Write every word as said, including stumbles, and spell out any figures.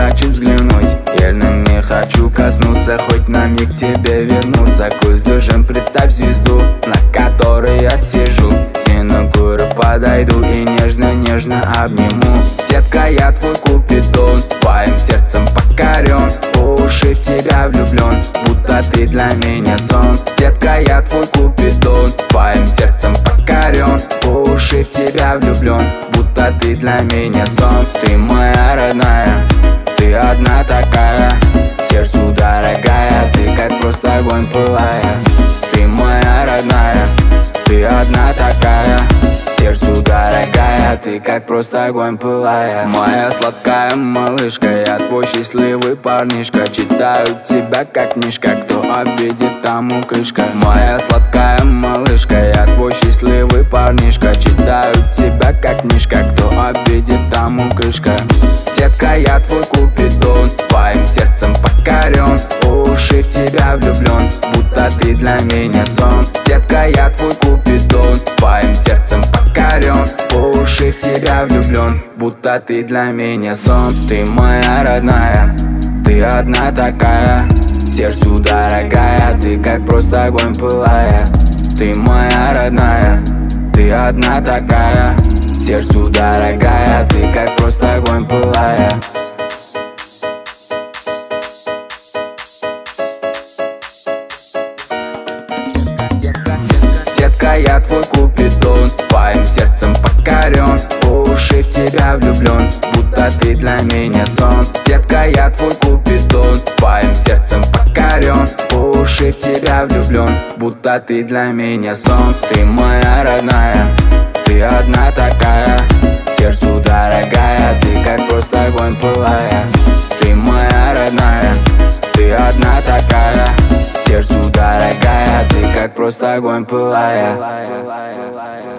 хочу взглянуть, верными хочу коснуться, хоть на миг к тебе вернуться. Көздежим, представь звезду, на которой я сижу. Синекуру подойду и нежно-нежно обниму. Детка, я твой купидон, твоим сердцем покорен, по уши в тебя влюблен, будто ты для меня сон. Детка, я твой купидон, твоим сердцем покорен, по уши в тебя влюблен, будто ты для меня сон. Ты моя родная, ты одна такая, сердцу дорогая, ты как просто огонь пылая. Ты моя родная, ты одна такая, сердцу дорогая, ты как просто огонь пылая. Моя сладкая малышка, я твой счастливый парнишка. Читаю тебя как книжка, кто обидит, тому крышка. Моя сладкая малышка, я твой счастливый парнишка. Читаю тебя как книжка, кто обидит, тому крышка. Детка, я твой купидон, твоим сердцем покорен, по уши в тебя влюблен, будто ты для меня сон. Детка, я твой купидон, твоим сердцем покорен, по уши в тебя влюблен, будто ты для меня сон. Ты моя родная, ты одна такая, сердцу дорогая, ты как просто огонь пылая. Ты моя родная, ты одна такая, сердцу дорогая, ты как просто огонь пылая. Детка, я твой купидон, твоим сердцем покорен, по уши в тебя влюблен, будто ты для меня сон. Детка, я твой купидон, твоим сердцем покорен, по уши в тебя влюблен, будто ты для меня сон. Ты моя родная, ты одна такая, сердцу дорогая, ты как просто огонь пылая. Ты моя родная, ты одна такая, сердцу дорогая, ты как просто огонь пылая.